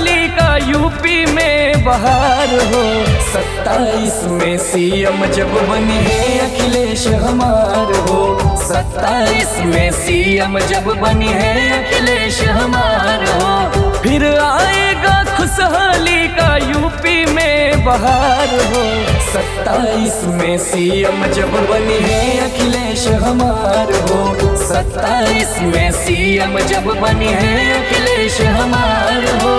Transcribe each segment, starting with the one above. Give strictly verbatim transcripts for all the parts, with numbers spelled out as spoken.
खुशहाली का यूपी में बहार हो। सत्ताईस में सीएम जब बने हैं अखिलेश हमार हो। सत्ताईस में सीएम जब बने हैं अखिलेश हमार हो। फिर आएगा खुशहाली का यूपी में बहार हो। सत्ताईस में सीएम जब बने हैं अखिलेश हमार हो। सत्ताईस में सीएम जब बने हैं अखिलेश हमार हो।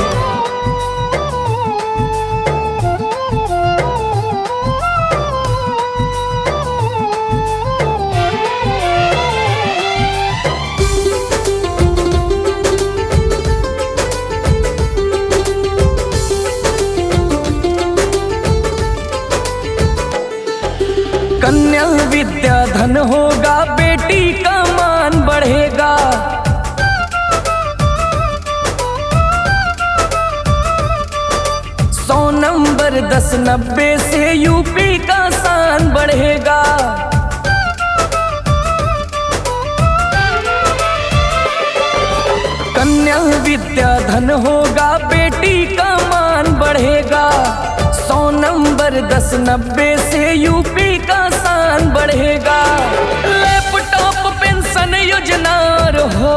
कन्या विद्या धन होगा, बेटी का मान बढ़ेगा। सौ नंबर दस नब्बे से यूपी का शान बढ़ेगा। कन्या विद्या धन होगा, बेटी का मान बढ़ेगा। सौ नंबर दस नब्बे से यूपी का शान बढ़ेगा। लैपटॉप पेंशन योजना हो,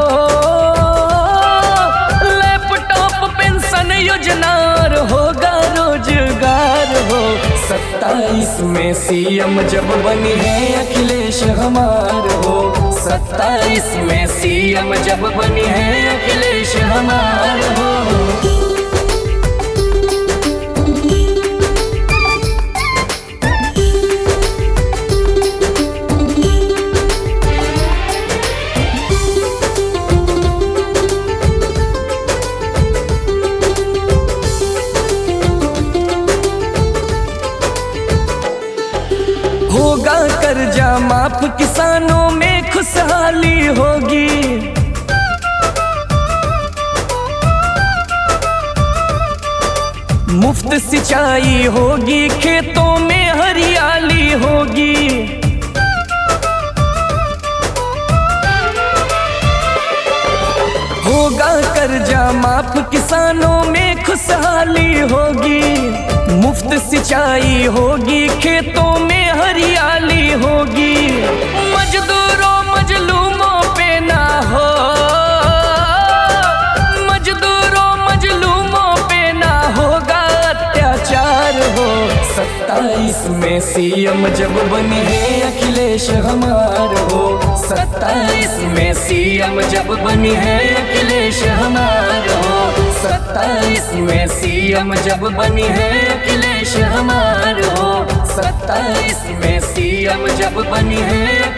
लैपटॉप पेंशन योजना होगा रोजगार हो। सत्ताईस में सीएम जब बने हैं अखिलेश हमार हो। सत्ताईस में सीएम जब बने हैं अखिलेश हमार हो। होगा कर्जा माफ, किसानों में खुशहाली होगी। मुफ्त सिंचाई होगी, खेतों में हरियाली होगी। होगा कर्जा माफ, किसानों में खुशहाली होगी। मुफ्त सिंचाई होगी, खेतों में हरियाली होगी। मजदूरों मजलूमों पे ना हो, मजदूरों मजलूमों पे ना होगा अत्याचार हो। सत्ताईस में सीएम जब बने हैं अखिलेश हमार हो। सत्ताईस में सीएम जब बने हैं अखिलेश हमार हो। सत्ताईस में सीएम जब बने हैं अखिलेश हमार हो। सत्ताईस में सीएम जब बने हैं